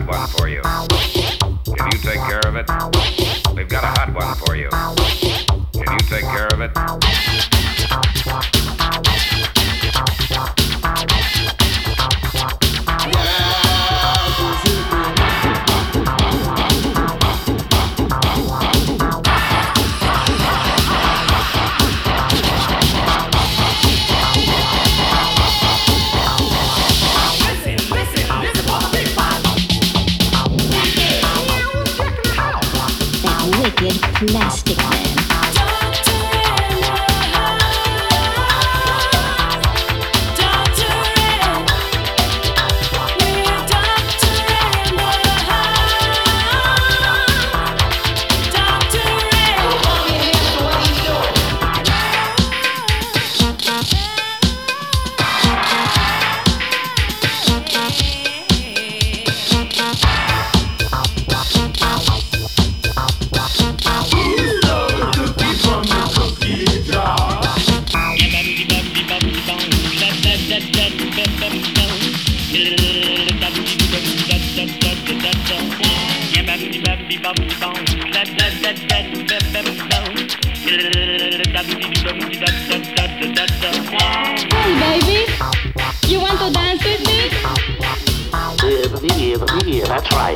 hot one for you. Can you take care of it? We've got a hot one for you. Can you take care of it? Wicked Plastic Man. Hey baby, you want to dance with me? Yeah, that's right.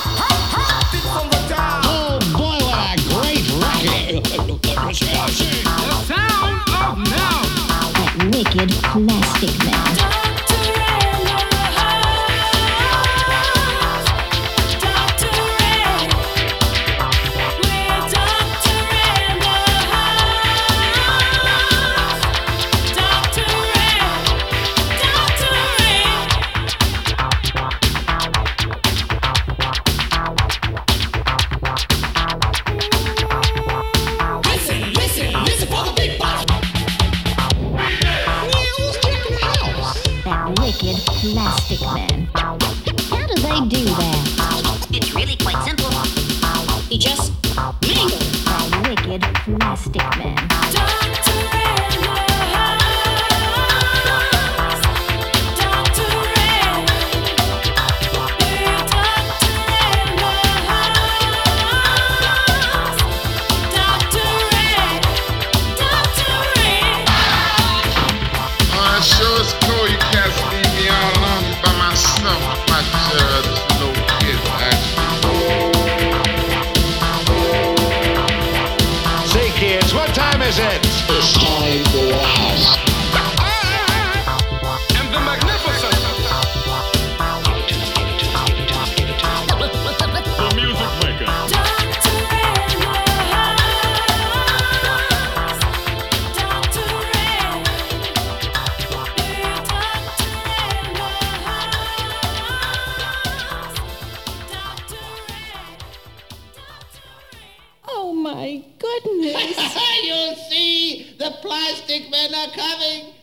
Oh boy, what a great record! The sound of now. That wicked Plastic Man. Wicked Plastic Man. How do they do that? It's really quite simple. You just mingle. That wicked Plastic Man. Sure it's cool, you can't leave me all alone by myself, my this little kid, actually. Say kids, what time is it? It's time for the house. And the magnificent. The music maker. Oh my goodness. You see, the Plastic Men are coming.